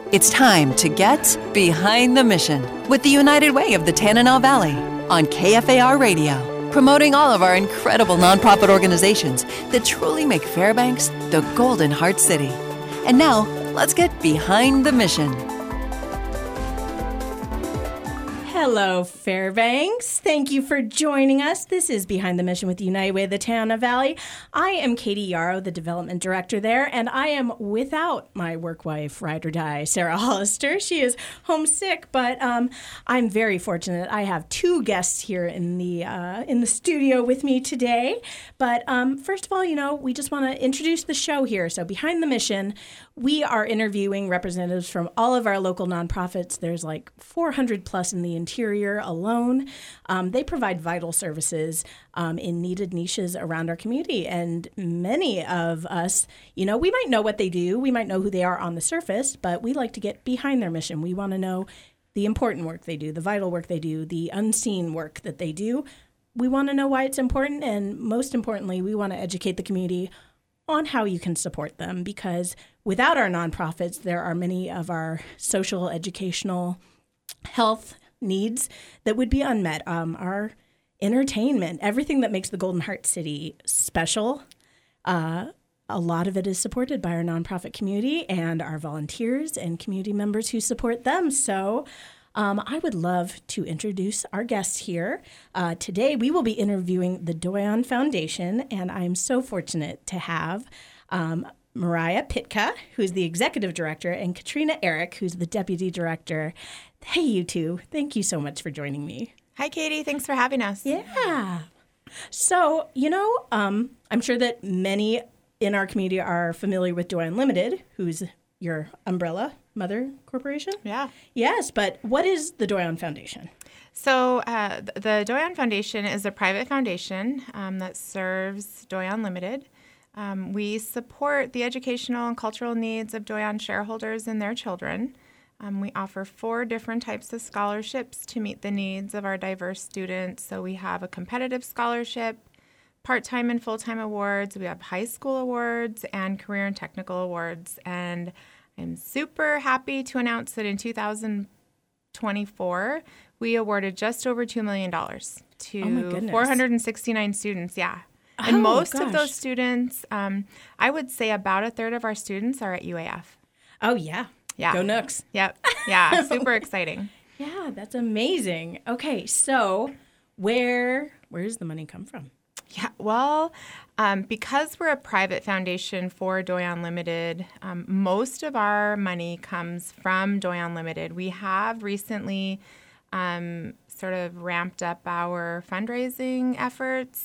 It's time to get behind the mission with the United Way of the Tanana Valley on KFAR Radio, promoting all of our incredible nonprofit organizations that truly make Fairbanks the Golden Heart City. And now, let's get behind the mission. Hello, Fairbanks. Thank you for joining us. This is Behind the Mission with the United Way of the Tanana Valley. I am Katie Yarrow, the development director there, and I am without my work wife, ride or die, Sarah Hollister. She is homesick, but I'm very fortunate. I have two guests here in the studio with me today. But first of all, we just want to introduce the show here. So Behind the Mission, we are interviewing representatives from all of our local nonprofits. There's like 400 plus in the interior alone. They provide vital services in needed niches around our community. And many of us, we might know what they do. We might know who they are on the surface, but we like to get behind their mission. We want to know the important work they do, the vital work they do, the unseen work that they do. We want to know why it's important. And most importantly, we want to educate the community on how you can support them, because without our nonprofits, there are many of our social, educational, health needs that would be unmet. Our entertainment, everything that makes the Golden Heart City special, a lot of it is supported by our nonprofit community and our volunteers and community members who support them. So I would love to introduce our guests here. Today, we will be interviewing the Doyon Foundation, and I'm so fortunate to have Mariah Pitka, who's the executive director, and Katrina Eric, who's the deputy director. Hey, you two. Thank you so much for joining me. Hi, Katie. Thanks for having us. Yeah. So, I'm sure that many in our community are familiar with Doyon Limited, who's your umbrella mother corporation? Yeah. Yes, but what is the Doyon Foundation? So the Doyon Foundation is a private foundation that serves Doyon Limited. We support the educational and cultural needs of Doyon shareholders and their children. We offer 4 different types of scholarships to meet the needs of our diverse students. So we have a competitive scholarship, part-time and full-time awards. We have high school awards and career and technical awards. And I'm super happy to announce that in 2024, we awarded just over $2 million to 469 students. Yeah. And most of those students, I would say about a third of our students are at UAF. Oh, yeah. Yeah. Go Nooks. Yep. Yeah. Super exciting. Yeah, that's amazing. Okay, so where does the money come from? Yeah, well, because we're a private foundation for Doyon Limited, most of our money comes from Doyon Limited. We have recently sort of ramped up our fundraising efforts.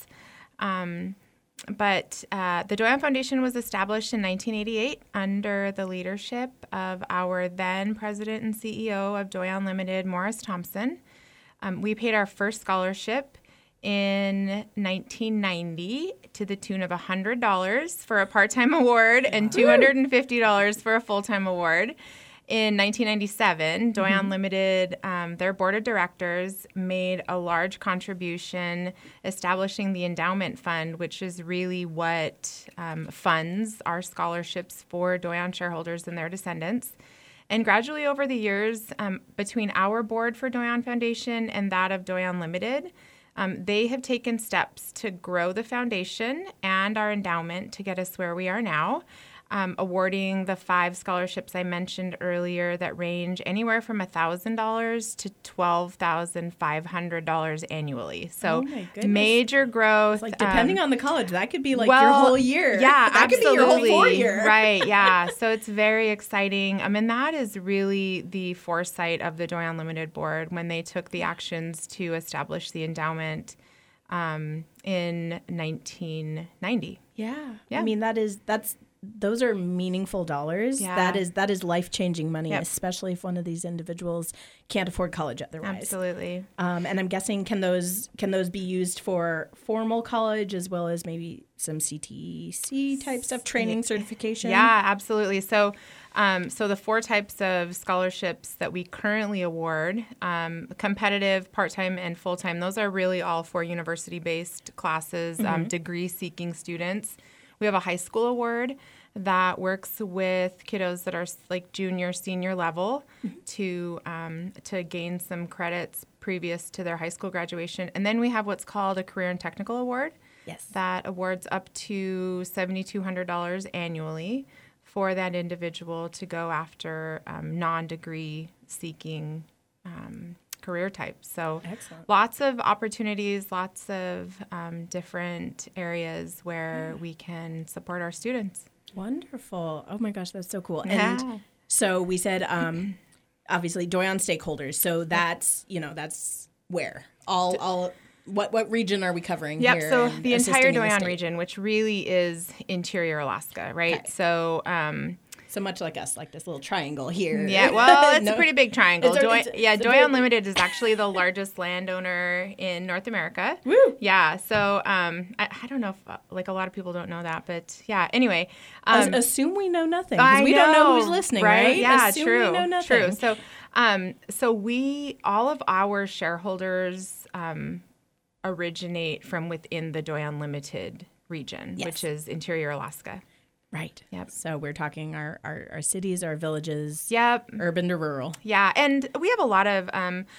But the Doyon Foundation was established in 1988 under the leadership of our then president and CEO of Doyon Limited, Morris Thompson. We paid our first scholarship in 1990 to the tune of $100 for a part-time award and $250 for a full-time award. In 1997, Doyon Limited, their board of directors, made a large contribution establishing the endowment fund, which is really what funds our scholarships for Doyon shareholders and their descendants. And gradually over the years, between our board for Doyon Foundation and that of Doyon Limited, they have taken steps to grow the foundation and our endowment to get us where we are now, awarding the 5 scholarships I mentioned earlier that range anywhere from $1,000 to $12,500 annually. So major growth. It's like depending on the college, that could be like your whole year. Yeah, that absolutely. could be your whole 4 year. Right, yeah. So it's very exciting. And that is really the foresight of the Doyon Limited board when they took the actions to establish the endowment in 1990. Yeah. I mean, those are meaningful dollars. Yeah. That is life-changing money, especially if one of these individuals can't afford college otherwise. Absolutely. And I'm guessing can those be used for formal college as well as maybe some CTC type stuff, training, certification? Yeah, absolutely. So the 4 types of scholarships that we currently award, competitive, part-time, and full-time, those are really all for university-based classes, degree-seeking students. We have a high school award, that works with kiddos that are like junior, senior level to gain some credits previous to their high school graduation. And then we have what's called a Career and Technical Award. Yes. That awards up to $7,200 annually for that individual to go after non-degree seeking career types. So Excellent. lots of opportunities, lots of different areas where we can support our students. Wonderful. Oh my gosh, that's so cool. Yeah. And so we said, obviously, Doyon stakeholders. So that's where all. What region are we covering here? Yep, so in the assisting entire in the Doyon state? region, which really is interior Alaska, right? Okay. So, So much like us, like this little triangle here. yeah, well, it's No. a pretty big triangle. It's Doyon very big. Limited is actually the largest landowner in North America. Woo! Yeah, so I don't know if, like, a lot of people don't know that, but yeah, anyway. Assume we know nothing because I we don't know who's know, listening, right? Yeah, Assume true. we know nothing. True. So all of our shareholders originate from within the Doyon Limited region, Yes. which is interior Alaska. Right. Yep. So we're talking our cities, our villages, Yep. urban to rural. Yeah, and we have a lot of.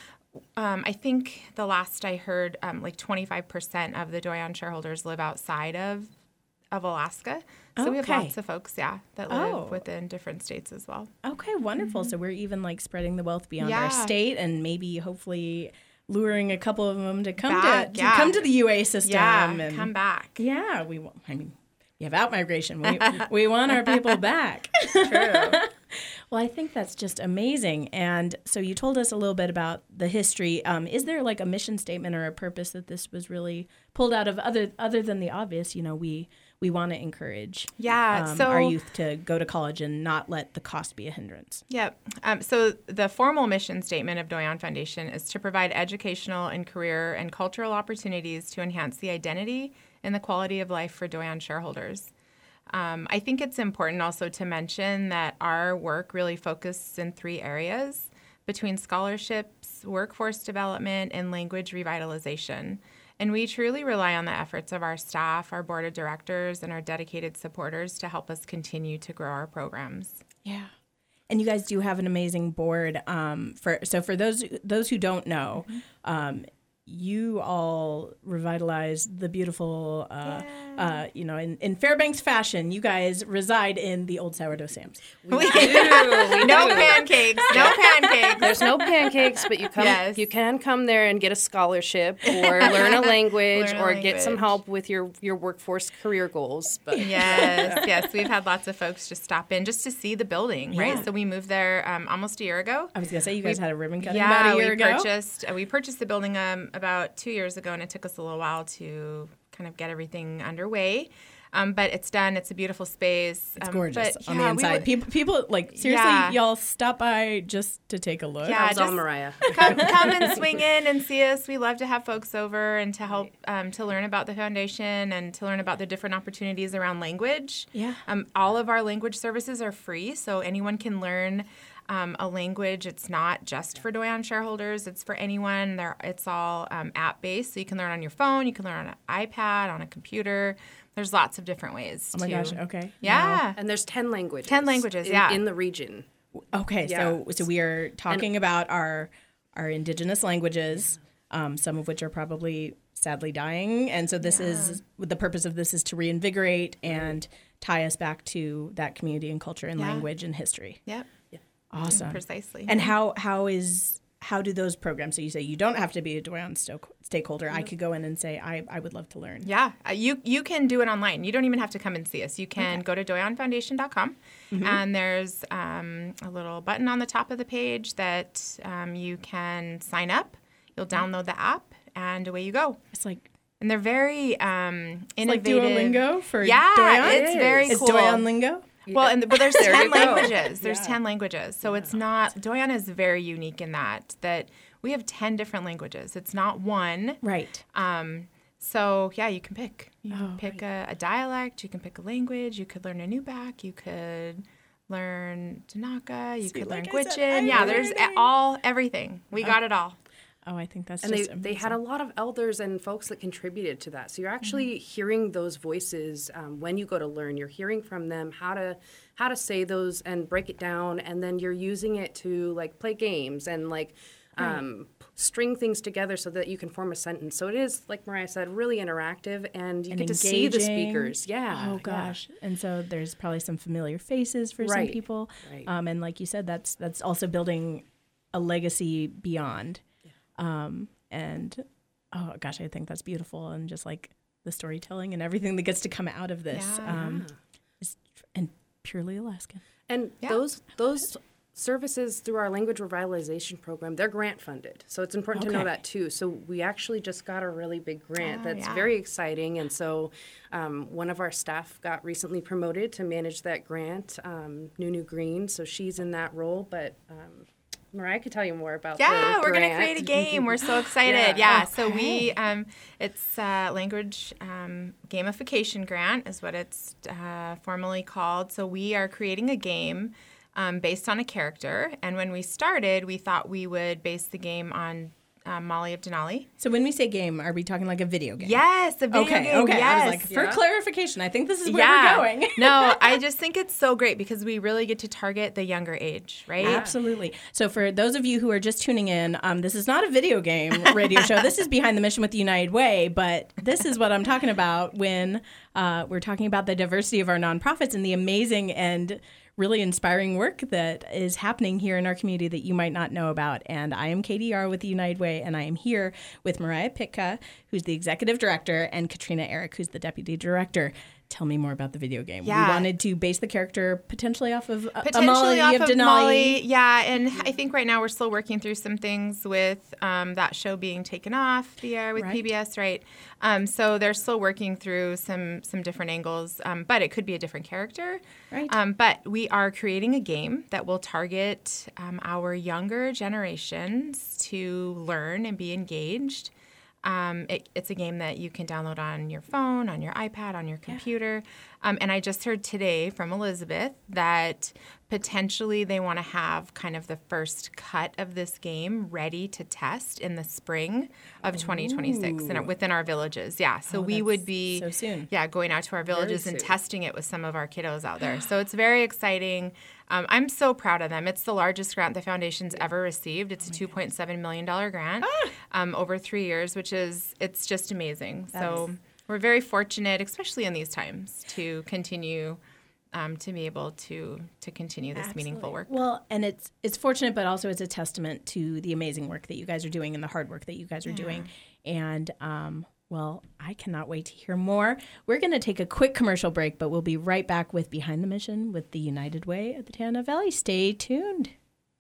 I think the last I heard, like 25% of the Doyon shareholders live outside of Alaska. So we have Okay. lots of folks, that live Oh. within different states as well. Okay, wonderful. So we're even like spreading the wealth beyond our Yeah. state, and maybe hopefully luring a couple of them to come Back, to yeah. come to the UA system. Yeah, and come back. Yeah, you have outmigration. We want our people back. True. Well, I think that's just amazing. And so you told us a little bit about the history. Is there like a mission statement or a purpose that this was really pulled out of other than the obvious? We want to encourage Yeah, so our youth to go to college and not let the cost be a hindrance. Yep. So the formal mission statement of Doyon Foundation is to provide educational and career and cultural opportunities to enhance the identity and the quality of life for Doyon shareholders. I think it's important also to mention that our work really focuses in 3 areas between scholarships, workforce development, and language revitalization. And we truly rely on the efforts of our staff, our board of directors, and our dedicated supporters to help us continue to grow our programs. Yeah. And you guys do have an amazing board. For those who don't know, you all revitalized the beautiful, in Fairbanks fashion. You guys reside in the old Sourdough Sam's. No pancakes. No pancakes. There's no pancakes, but you come. Yes. You can come there and get a scholarship or learn a language or get some help with your workforce career goals. But Yes. We've had lots of folks just stop in just to see the building, right? Yeah. So we moved there almost a year ago. I was going to say, you guys had a ribbon cutting about a year ago. We purchased the building about 2 years ago, and it took us a little while to kind of get everything underway. But it's done. It's a beautiful space. It's gorgeous but, on the inside. People like, seriously, y'all stop by just to take a look. Yeah, How's all Mariah? come and swing in and see us. We love to have folks over and to help to learn about the foundation and to learn about the different opportunities around language. Yeah. All of our language services are free, so anyone can learn a language. It's not just for Doyon shareholders. It's for anyone. It's all app-based, so you can learn on your phone. You can learn on an iPad, on a computer. There's lots of different ways. Oh my gosh, okay. Yeah. And there's 10 languages. 10 languages, in the region. Okay, Yeah. so we are talking about our indigenous languages, some of which are probably sadly dying, and so this is the purpose of this is to reinvigorate and tie us back to that community and culture and language and history. Yep. Awesome, Precisely. And how do those programs? So you say you don't have to be a Doyon stakeholder. I could go in and say I would love to learn. Yeah, you can do it online. You don't even have to come and see us. You can go to doyonfoundation.com, and there's a little button on the top of the page that you can sign up. You'll download the app, and away you go. It's like And they're very innovative. like Duolingo for yeah, Doyon. it's very It's cool. Doyon lingo. Well, but there's 10 you go. languages. There's 10 languages. So it's not, Doyon is very unique in that we have 10 different languages. It's not one. Right. So, yeah, you can pick. You can pick a dialect. You can pick a language. You could learn Anubac. You could learn Tanaka. You could learn like I said, Gwich'in. I Yeah, know there's everything. everything. We got it all. Oh, I think that's and just they had a lot of elders and folks that contributed to that. So you're actually hearing those voices when you go to learn. You're hearing from them how to say those and break it down, and then you're using it to like play games and like string things together so that you can form a sentence. So it is, like Mariah said, really interactive, and you get to see the speakers. Yeah. Oh gosh. Yeah. And so there's probably some familiar faces for some people. Right. And like you said, that's also building a legacy beyond. And oh gosh, I think that's beautiful, and just like the storytelling and everything that gets to come out of this is and purely Alaskan. And those services through our language revitalization program, they're grant funded. So it's important to know that too. So we actually just got a really big grant that's very exciting. And so one of our staff got recently promoted to manage that grant, Nunu Green. So she's in that role, but Mariah could tell you more about the grant. We're going to create a game. We're so excited. So we, it's language gamification grant is what it's formally called. So we are creating a game based on a character. And when we started, we thought we would base the game on Molly of Denali. So when we say game, are we talking like a video game? Yes, a video game. Okay. Yes. I was like, for clarification, I think this is where we're going. No, I just think it's so great because we really get to target the younger age, right? Absolutely. So for those of you who are just tuning in, this is not a video game radio show. This is Behind the Mission with the United Way, but this is what I'm talking about when we're talking about the diversity of our nonprofits and the amazing and really inspiring work that is happening here in our community that you might not know about. And I am Katie Yarrow with the United Way, and I am here with Mariah Pitka, who's the executive director, and Katrina Eric, who's the deputy director. Tell me more about the video game. We wanted to base the character potentially off of Molly of Denali. Molly, and I think right now we're still working through some things with that show being taken off the air with PBS, right? So they're still working through some different angles, but it could be a different character. Right. But we are creating a game that will target our younger generations to learn and be engaged. It's a game that you can download on your phone, on your iPad, on your computer. And I just heard today from Elizabeth that potentially they want to have kind of the first cut of this game ready to test in the spring of 2026 and within our villages. Yeah, so we would be so soon. Going out to our villages and testing it with some of our kiddos out there. So it's very exciting. I'm so proud of them. It's the largest grant the foundation's ever received. It's a $2.7 million grant over 3 years, it's just amazing. We're very fortunate, especially in these times, to continue to be able to continue this meaningful work. Well, and it's fortunate, but also it's a testament to the amazing work that you guys are doing and the hard work that you guys are doing. And well, I cannot wait to hear more. We're going to take a quick commercial break, but we'll be right back with Behind the Mission with the United Way of the Tanana Valley. Stay tuned.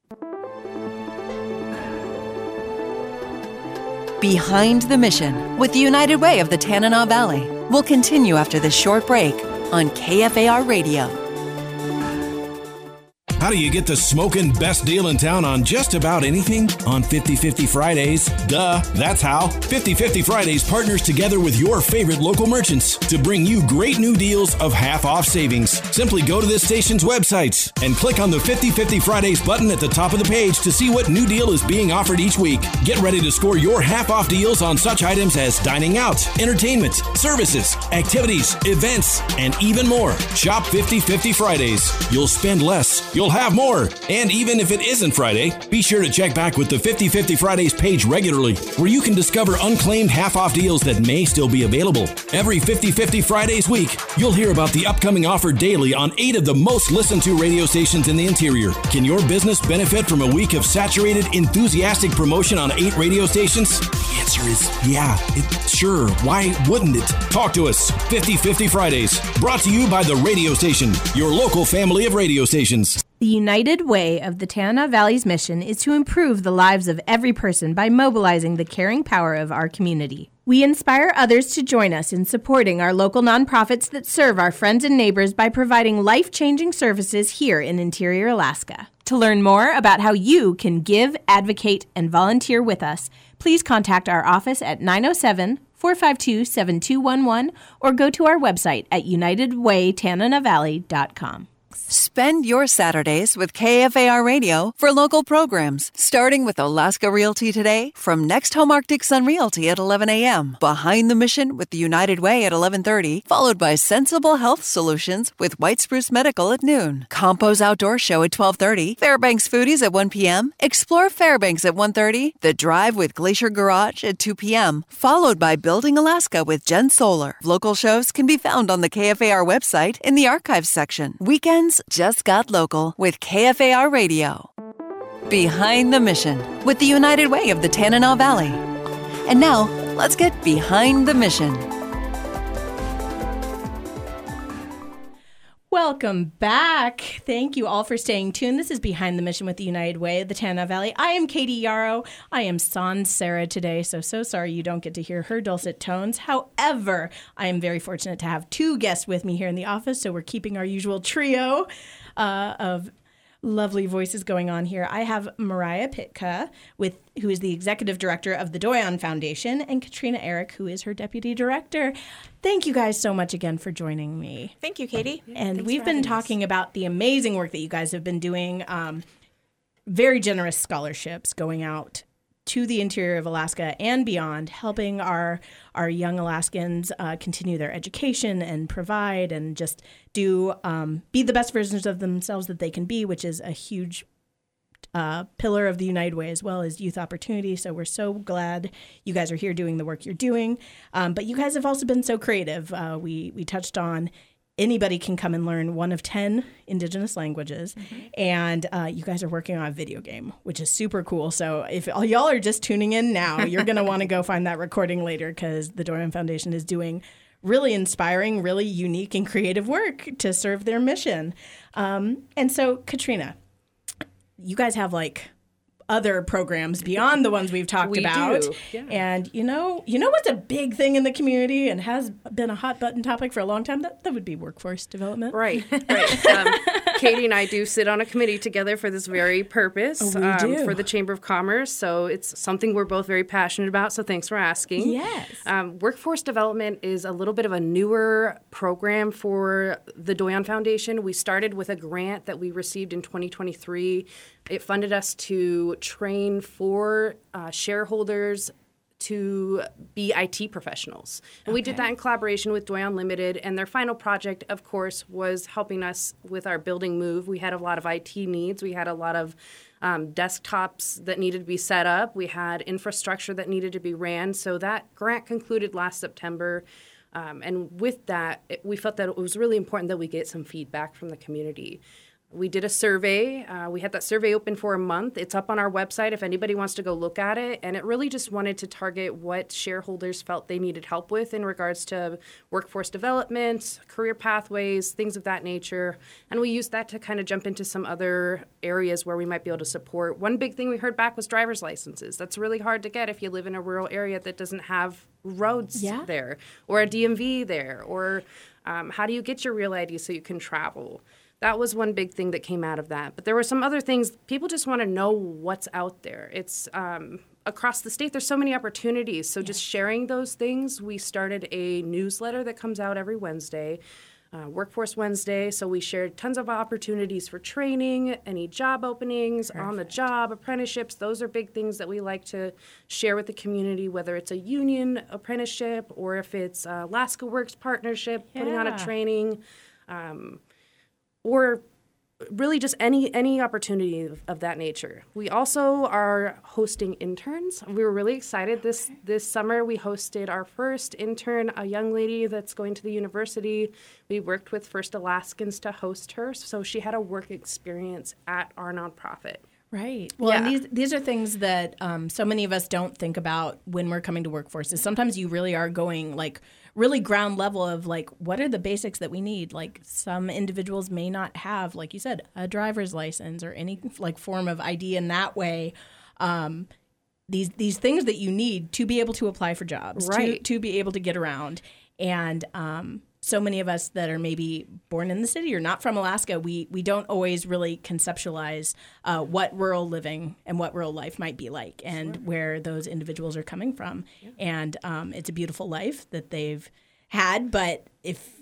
Behind the Mission with the United Way of the Tanana Valley will continue after this short break on KFAR Radio. How do you get the smoking best deal in town on just about anything? On 50/50 Fridays. Duh, that's how. 50/50 Fridays partners together with your favorite local merchants to bring you great new deals of half-off savings. Simply go to this station's websites and click on the 50/50 Fridays button at the top of the page to see what new deal is being offered each week. Get ready to score your half-off deals on such items as dining out, entertainment, services, activities, events, and even more. Shop 50/50 Fridays. You'll spend less. You'll have more. And even if it isn't Friday, be sure to check back with the 50/50 Fridays page regularly, where you can discover unclaimed half-off deals that may still be available. Every 50/50 Fridays week, you'll hear about the upcoming offer daily on 8 of the most listened to radio stations in the interior. Can your business benefit from a week of saturated, enthusiastic promotion on 8 radio stations? The answer is sure. Why wouldn't it? Talk to us. 50/50 Fridays, brought to you by the radio station, your local family of radio stations. The United Way of the Tanana Valley's mission is to improve the lives of every person by mobilizing the caring power of our community. We inspire others to join us in supporting our local nonprofits that serve our friends and neighbors by providing life-changing services here in Interior Alaska. To learn more about how you can give, advocate, and volunteer with us, please contact our office at 907-452-7211 or go to our website at unitedwaytananavalley.com. Spend your Saturdays with KFAR Radio for local programs, starting with Alaska Realty Today from Next Home Arctic Sun Realty at 11 a.m., Behind the Mission with the United Way at 11:30, followed by Sensible Health Solutions with White Spruce Medical at noon, Compo's Outdoor Show at 12:30, Fairbanks Foodies at 1 p.m., Explore Fairbanks at 1:30, The Drive with Glacier Garage at 2 p.m., followed by Building Alaska with Jen Solar. Local shows can be found on the KFAR website in the archives section. Weekends just got local with KFAR Radio. Behind the Mission with the United Way of the Tanana Valley. And now, let's get behind the mission. Welcome back. Thank you all for staying tuned. This is Behind the Mission with the United Way of the Tanana Valley. I am Katie Yarrow. I am sans Sarah today, so sorry you don't get to hear her dulcet tones. However, I am very fortunate to have two guests with me here in the office, so we're keeping our usual trio of lovely voices going on here. I have Mariah Pitka, who is the executive director of the Doyon Foundation, and Katrina Eric, who is her deputy director. Thank you guys so much again for joining me. Thank you, Katie. And we've been talking about the amazing work that you guys have been doing, very generous scholarships going out to the interior of Alaska and beyond, helping our young Alaskans continue their education and provide and just do be the best versions of themselves that they can be, which is a huge pillar of the United Way, as well as youth opportunity. So we're so glad you guys are here doing the work you're doing. But you guys have also been so creative. We touched on anybody can come and learn one of 10 Indigenous languages. Mm-hmm. And you guys are working on a video game, which is super cool. So if y'all are just tuning in now, you're going to want to go find that recording later, because the Doyon Foundation is doing really inspiring, really unique and creative work to serve their mission. And so, Katrina, you guys have other programs beyond the ones we've talked about. Yeah. And you know what's a big thing in the community and has been a hot button topic for a long time? That would be workforce development. Right. Katie and I do sit on a committee together for this very purpose, for the Chamber of Commerce. So it's something we're both very passionate about. So thanks for asking. Yes. Workforce development is a little bit of a newer program for the Doyon Foundation. We started with a grant that we received in 2023. It funded us to train 4 shareholders to be IT professionals. And we did that in collaboration with Doyon Limited. And their final project, of course, was helping us with our building move. We had a lot of IT needs. We had a lot of desktops that needed to be set up. We had infrastructure that needed to be ran. So that grant concluded last September. And with that, we felt that it was really important that we get some feedback from the community. We did a survey. We had that survey open for a month. It's up on our website if anybody wants to go look at it. And it really just wanted to target what shareholders felt they needed help with in regards to workforce development, career pathways, things of that nature. And we used that to kind of jump into some other areas where we might be able to support. One big thing we heard back was driver's licenses. That's really hard to get if you live in a rural area that doesn't have roads there, or a DMV there, or how do you get your real ID so you can travel? That was one big thing that came out of that. But there were some other things. People just want to know what's out there. It's across the state, there's so many opportunities. So just sharing those things, we started a newsletter that comes out every Wednesday, Workforce Wednesday. So we shared tons of opportunities for training, any job openings, on the job, apprenticeships. Those are big things that we like to share with the community, whether it's a union apprenticeship or if it's Alaska Works partnership, putting on a training. Or really just any opportunity of that nature. We also are hosting interns. We were really excited. This summer we hosted our first intern, a young lady that's going to the university. We worked with First Alaskans to host her, so she had a work experience at our nonprofit. Right. Well, and these are things that so many of us don't think about when we're coming to workforce. Is sometimes you really are going really ground level of what are the basics that we need? Some individuals may not have, like you said, a driver's license or any form of ID in that way. These things that you need to be able to apply for jobs, to be able to get around. And so many of us that are maybe born in the city or not from Alaska, we don't always really conceptualize what rural living and what rural life might be like and where those individuals are coming from. Yeah. And it's a beautiful life that they've had, but if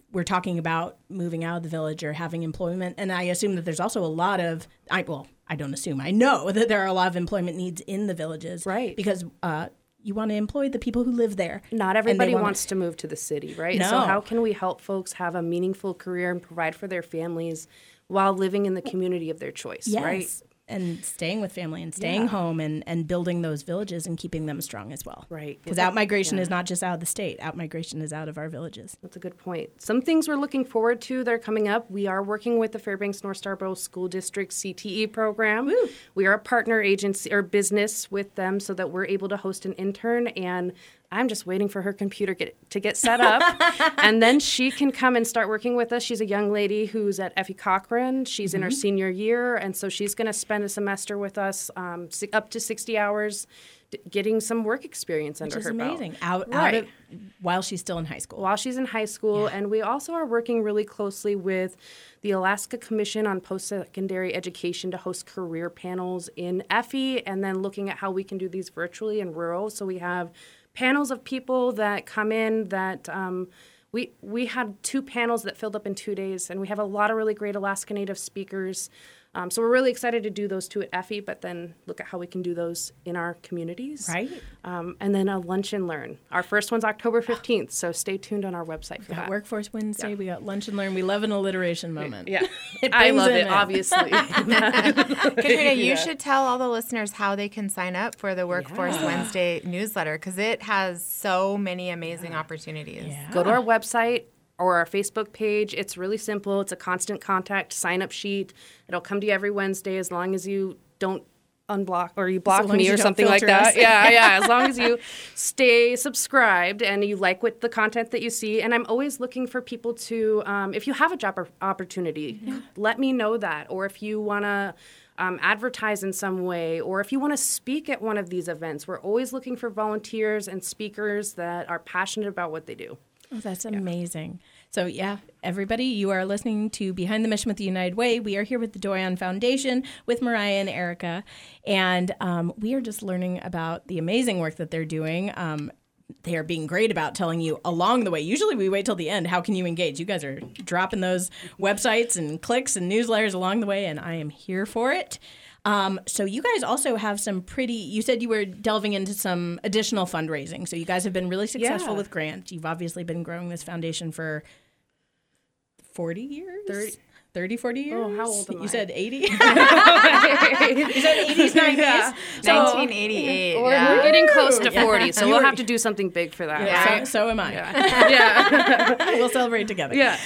we're talking about moving out of the village or having employment. And I assume that there's also a lot of, I don't assume, I know that there are a lot of employment needs in the villages. Right. Because you want to employ the people who live there. Not everybody wants to move to the city, right? No. So how can we help folks have a meaningful career and provide for their families while living in the community of their choice, right? And staying with family and staying home and building those villages and keeping them strong as well. Right. Because out-migration is not just out of the state. Out-migration is out of our villages. That's a good point. Some things we're looking forward to that are coming up. We are working with the Fairbanks North Starborough School District CTE program. Woo. We are a partner agency or business with them so that we're able to host an intern, and I'm just waiting for her computer to get set up, and then she can come and start working with us. She's a young lady who's at Effie Cochran. She's in her senior year, and so she's going to spend a semester with us, up to 60 hours, getting some work experience under her belt. Which is amazing. While she's still in high school. While she's in high school, and we also are working really closely with the Alaska Commission on Post-Secondary Education to host career panels in Effie, and then looking at how we can do these virtually in rural. So we have panels of people that come in that we had 2 panels that filled up in 2 days, and we have a lot of really great Alaska Native speakers. So we're really excited to do those 2 at Effie, but then look at how we can do those in our communities. Right. And then a lunch and learn. Our first one's October 15th, so stay tuned on our website for that. Workforce Wednesday. We got lunch and learn. We love an alliteration moment. Yeah. I love it, obviously. Katrina, you should tell all the listeners how they can sign up for the Workforce Wednesday newsletter, because it has so many amazing opportunities. Yeah. Go to our website or our Facebook page. It's really simple. It's a constant contact sign-up sheet. It'll come to you every Wednesday as long as you don't unblock or you block me or something like that. Yeah. As long as you stay subscribed and you like the content that you see. And I'm always looking for people to, if you have a job opportunity, let me know that. Or if you want to advertise in some way, or if you want to speak at one of these events, we're always looking for volunteers and speakers that are passionate about what they do. Oh, that's amazing. So, everybody, you are listening to Behind the Mission with the United Way. We are here with the Doyon Foundation with Mariah and Erica, and we are just learning about the amazing work that they're doing. They are being great about telling you along the way. Usually we wait till the end. How can you engage? You guys are dropping those websites and clicks and newsletters along the way, and I am here for it. So you guys also have some you said you were delving into some additional fundraising. So you guys have been really successful with grants. You've obviously been growing this foundation for 40 years? 30, 40 years? Oh, how old am I? You said 80? You said 80s, 90s? Yeah. 1988. We're getting close to 40, so we'll have to do something big for that. Yeah, Right? so am I. Yeah. We'll celebrate together. Yeah.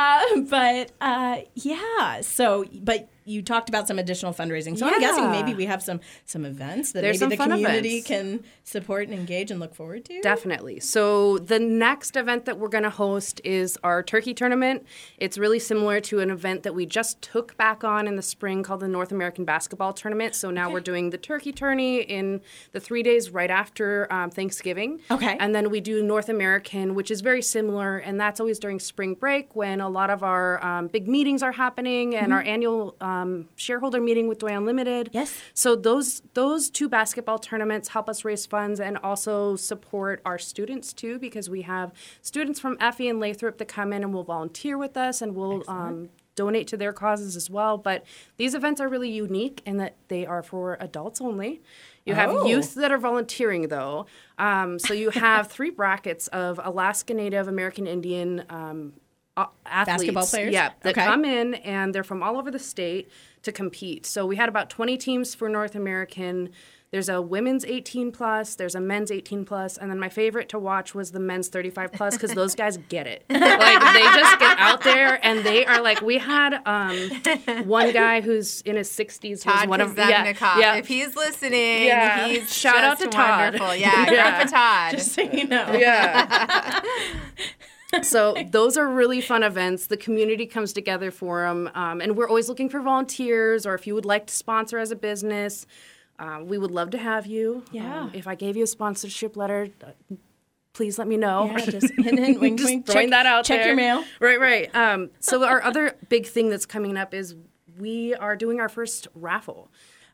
But you talked about some additional fundraising. So I'm guessing maybe we have some events that There's maybe the some fun community events. can support and engage and look forward to. Definitely. So the next event that we're going to host is our turkey tournament. It's really similar to an event that we just took back on in the spring called the North American Basketball Tournament. So now we're doing the turkey tourney in the 3 days right after Thanksgiving. Okay. And then we do North American, which is very similar, and that's always during spring break when a lot of our big meetings are happening and our annual shareholder meeting with Doyon Limited. Yes. So those 2 basketball tournaments help us raise funds and also support our students too, because we have students from Effie and Lathrop that come in and will volunteer with us and will donate to their causes as well. But these events are really unique in that they are for adults only. You have youth that are volunteering, though. So you have 3 brackets of Alaska Native, American Indian athletes. Basketball players? That come in, and they're from all over the state to compete. So we had about 20 teams for North American. There's a women's 18+, there's a men's 18+, and then my favorite to watch was the men's 35+, because those guys get it. Like, they just get out there, and they are like, we had one guy who's in his 60s. Todd one of Kazemnikov. If he's listening, he's shout out to Todd. Wonderful. Yeah, Grandpa Todd. Just so you know. Yeah. So those are really fun events. The community comes together for them, and we're always looking for volunteers, or if you would like to sponsor as a business, we would love to have you. Yeah. If I gave you a sponsorship letter, please let me know. Yeah, just hint, wink, Just wink. throwing that out check there. your mail. Right. So our other big thing that's coming up is we are doing our first raffle.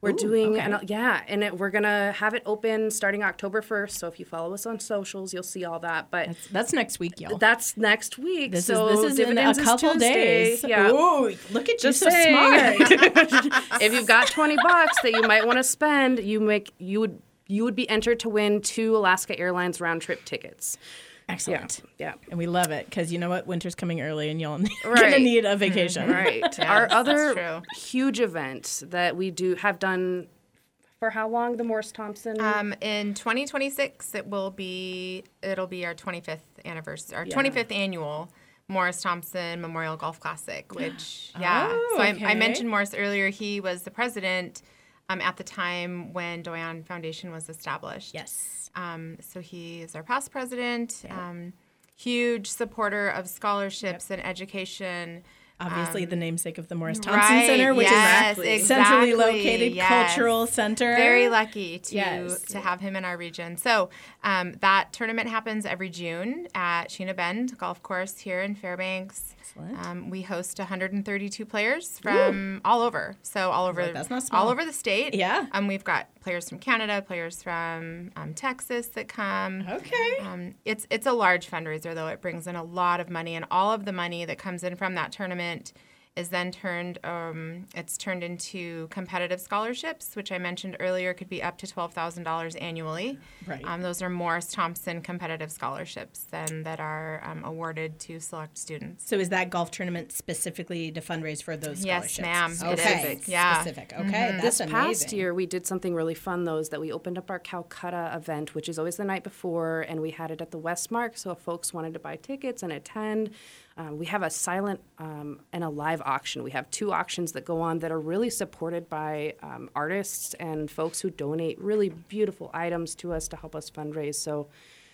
We're doing, okay. we're going to have it open starting October 1st. So if you follow us on socials, you'll see all that. But that's next week, y'all. That's next week. This is in a couple days. Yeah. Ooh, look at Just you, so saying. smart. If you've got $20 that you might want to spend, you would be entered to win 2 Alaska Airlines round trip tickets. Excellent. Yeah. And we love it because you know what? Winter's coming early and you'll Right. gonna need a vacation. Right. Yeah, Our that's other true. huge event that we have done for how long? The Morris Thompson. In 2026, it'll be our 25th anniversary, our 25th annual Morris Thompson Memorial Golf Classic. Which Oh, so okay. I mentioned Morris earlier. He was the president at the time when Doyon Foundation was established. Yes. So he is our past president. Huge supporter of scholarships and education. Obviously, the namesake of the Morris Thompson Right, Center, which yes, is centrally exactly, located yes. cultural center. Very lucky to Yes. have him in our region. So that tournament happens every June at Sheena Bend Golf Course here in Fairbanks. Excellent. We host 132 players from all over. So all over that's not small. all over the state. Yeah. We've got players from Canada, players from Texas that come. Okay. It's a large fundraiser, though. It brings in a lot of money, and all of the money that comes in from that tournament is then turned into competitive scholarships, which I mentioned earlier could be up to $12,000 annually. Right. Those are Morris Thompson competitive scholarships then that are awarded to select students. So is that golf tournament specifically to fundraise for those scholarships? Yes, ma'am. Okay. It is. Yeah. Specific. Okay. That's This amazing. past year, we did something really fun, though, is that we opened up our Calcutta event, which is always the night before, and we had it at the Westmark. So if folks wanted to buy tickets and attend, we have a silent and a live auction. We have 2 auctions that go on that are really supported by artists and folks who donate really beautiful items to us to help us fundraise. So,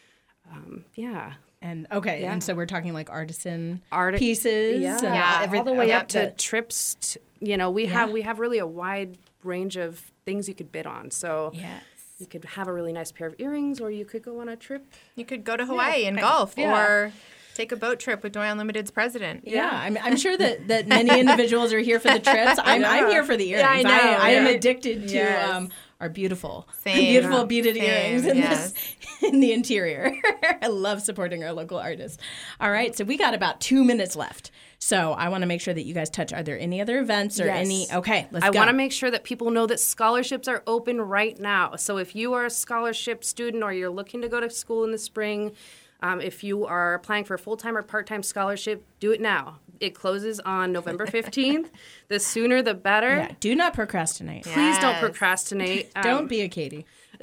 yeah. And and so we're talking like artisan Art pieces, Yeah. all the way okay. up to trips. We have really a wide range of things you could bid on. So Yes. you could have a really nice pair of earrings, or you could go on a trip. You could go to Hawaii and golf, or take a boat trip with Doyon Limited's president. Yeah, I'm sure that many individuals are here for the trips. I'm here for the earrings. Yeah, I know, I am yeah. addicted to Yes. our beautiful Same. beaded Same, earrings yes. in the interior. I love supporting our local artists. All right, so we got about 2 minutes left. So I want to make sure that you guys touch. Are there any other events or Yes. any? Okay, let's I go. want to make sure that people know that scholarships are open right now. So if you are a scholarship student or you're looking to go to school in the spring, if you are applying for a full-time or part-time scholarship, do it now. It closes on November 15th. The sooner, the better. Yeah, do not procrastinate. Please don't Yes. procrastinate. Don't be a Katie.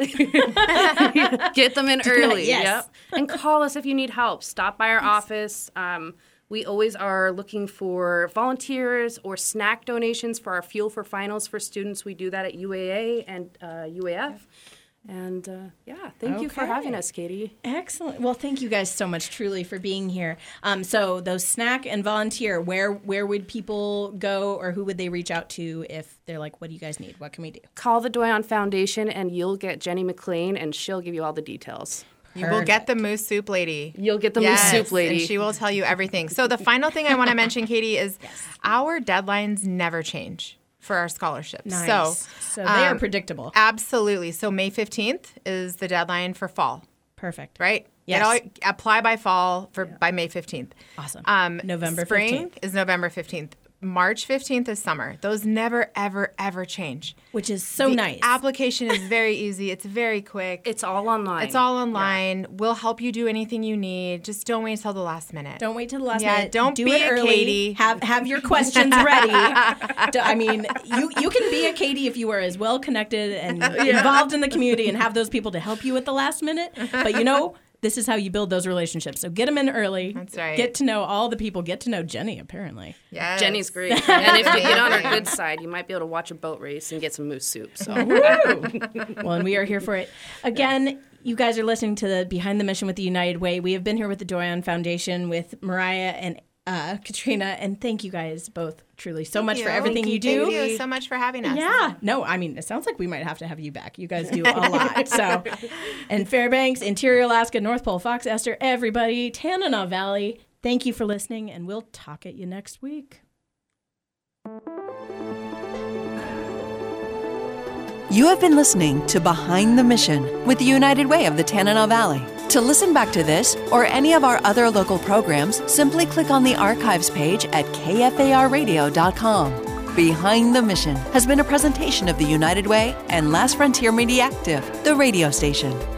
Get them in early. yes. Yep. And call us if you need help. Stop by our office. We always are looking for volunteers or snack donations for our Fuel for Finals for students. We do that at UAA and UAF. And thank you for Okay. having us, Katie. Excellent. Well, thank you guys so much, truly, for being here. So those snack and volunteer, where would people go, or who would they reach out to if they're like, what do you guys need? What can we do? Call the Doyon Foundation and you'll get Jenny McLean and she'll give you all the details. You will get the moose soup lady. You'll get the Yes, moose soup lady. and she will tell you everything. So the final thing I want to mention, Katie, is our deadlines never change for our scholarships. Nice. So they are predictable. Absolutely. So May 15th is the deadline for fall, Perfect. right? Yes. Apply by fall by May 15th. Awesome. November Spring 15th. is November 15th. March 15th is summer. Those never, ever, ever change. Which is so The nice. application is very easy. It's very quick. It's all online. It's all online. We'll help you do anything you need. Just don't wait until the last minute. Don't wait till the last Yeah, minute. don't do be it a early. Katie. Have your questions ready. I mean, you can be a Katie if you are as well connected and involved in the community and have those people to help you at the last minute. But this is how you build those relationships. So get them in early. That's right. Get to know all the people. Get to know Jenny, apparently. Yes. Jenny's great. And if you get on our good side, you might be able to watch a boat race and get some moose soup. So Well, and we are here for it. Again, you guys are listening to the Behind the Mission with the United Way. We have been here with the Doyon Foundation with Mariah and Katrina, and thank you guys both truly so much for everything you do. Thank you so much for having us. Yeah. No, I mean, it sounds like we might have to have you back. You guys do a lot. So, and Fairbanks, Interior Alaska, North Pole, Fox Esther, everybody, Tanana Valley, thank you for listening, and we'll talk at you next week. You have been listening to Behind the Mission with the United Way of the Tanana Valley. To listen back to this or any of our other local programs, simply click on the archives page at kfarradio.com. Behind the Mission has been a presentation of the United Way and Last Frontier Media Active, the radio station.